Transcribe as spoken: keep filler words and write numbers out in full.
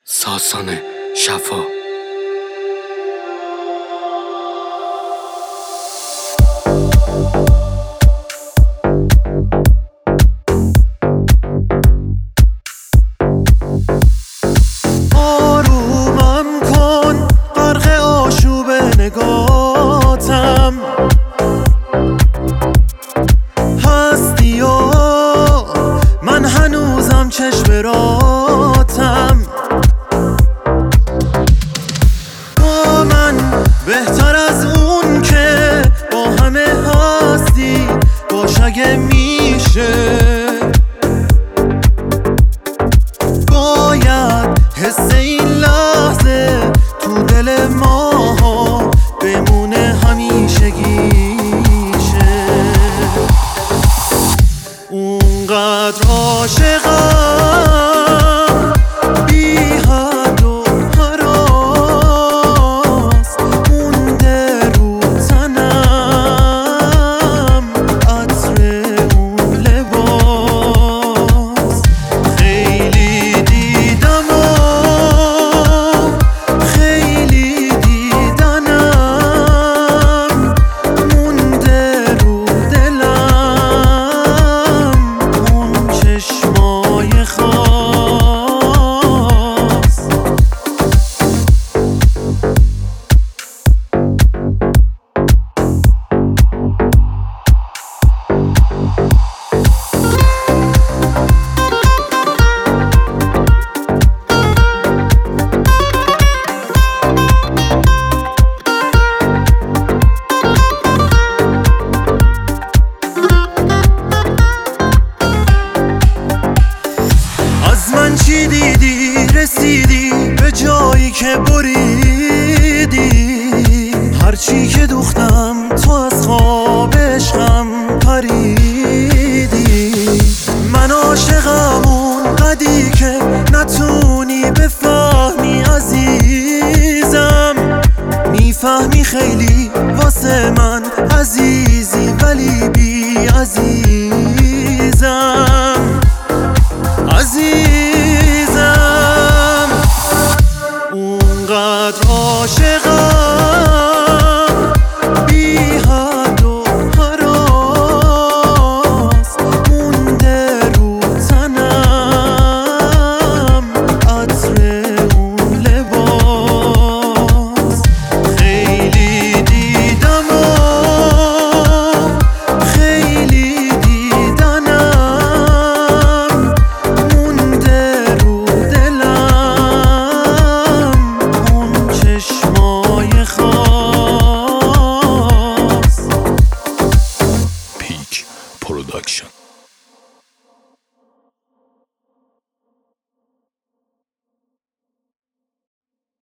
ساسان شفا. آرومم کن غرق آشوب نگاتم هستی و من هنوزم چشم راتم. با من بهتر از اون که با همه هستی باش اگه میشه. باید حس این لحظه تو دل ما بمونه همیشگیشه. اونقدر عاشقم بی حد و هراس مونده رو تنم عطر اون لباس. خیلی دیدم و خیلی دیدنم مونده رو دلم اون چشمای خاص. از من چی دیدی رسیدی به جایی که بریدی. هرچی که دوختم تو از خواب عشقم پریدی. من عاشقم اون قدی که نتونی بفهمی عزیزم. میفهمی خیلی واسه من عزیزی ولی بی عزیزم عزیزم. اونقدر عاشقم بی حد و هراس مونده رو تنم عطر اون لباس. خیلی دیدم و خیلی دیدنم مونده رو دلم اون چشمای خاص. پیک پروداکشن.